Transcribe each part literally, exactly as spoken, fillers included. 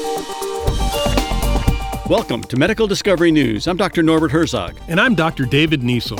Welcome to Medical Discovery News. I'm Doctor Norbert Herzog. And I'm Doctor David Niesel.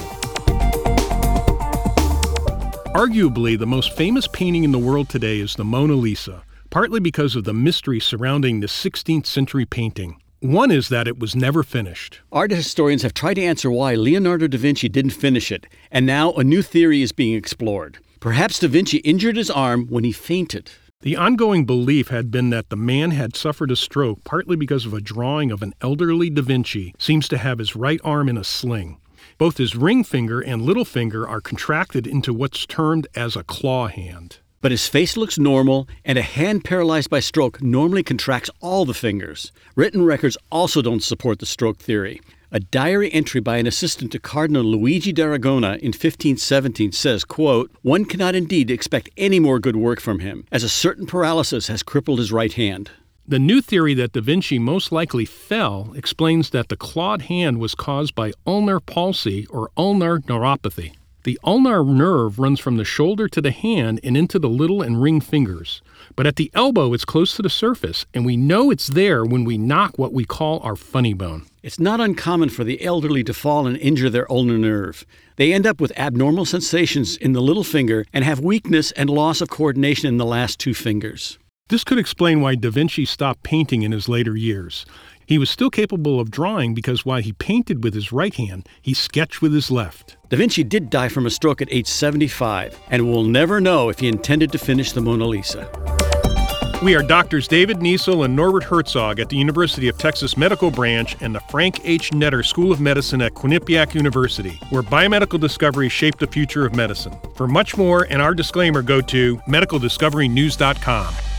Arguably, the most famous painting in the world today is the Mona Lisa, partly because of the mystery surrounding the sixteenth century painting. One is that it was never finished. Art historians have tried to answer why Leonardo da Vinci didn't finish it, and now a new theory is being explored. Perhaps da Vinci injured his arm when he fainted. The ongoing belief had been that the man had suffered a stroke partly because of a drawing of an elderly da Vinci seems to have his right arm in a sling. Both his ring finger and little finger are contracted into what's termed as a claw hand. But his face looks normal, and a hand paralyzed by stroke normally contracts all the fingers. Written records also don't support the stroke theory. A diary entry by an assistant to Cardinal Luigi d'Aragona in fifteen seventeen says, quote, "One cannot indeed expect any more good work from him, as a certain paralysis has crippled his right hand." The new theory that da Vinci most likely fell explains that the clawed hand was caused by ulnar palsy or ulnar neuropathy. The ulnar nerve runs from the shoulder to the hand and into the little and ring fingers. But at the elbow, it's close to the surface, and we know it's there when we knock what we call our funny bone. It's not uncommon for the elderly to fall and injure their ulnar nerve. They end up with abnormal sensations in the little finger and have weakness and loss of coordination in the last two fingers. This could explain why da Vinci stopped painting in his later years. He was still capable of drawing because while he painted with his right hand, he sketched with his left. Da Vinci did die from a stroke at age seventy-five, and we'll never know if he intended to finish the Mona Lisa. We are Doctors David Niesel and Norbert Herzog at the University of Texas Medical Branch and the Frank H. Netter School of Medicine at Quinnipiac University, where biomedical discoveries shape the future of medicine. For much more and our disclaimer, go to medical discovery news dot com.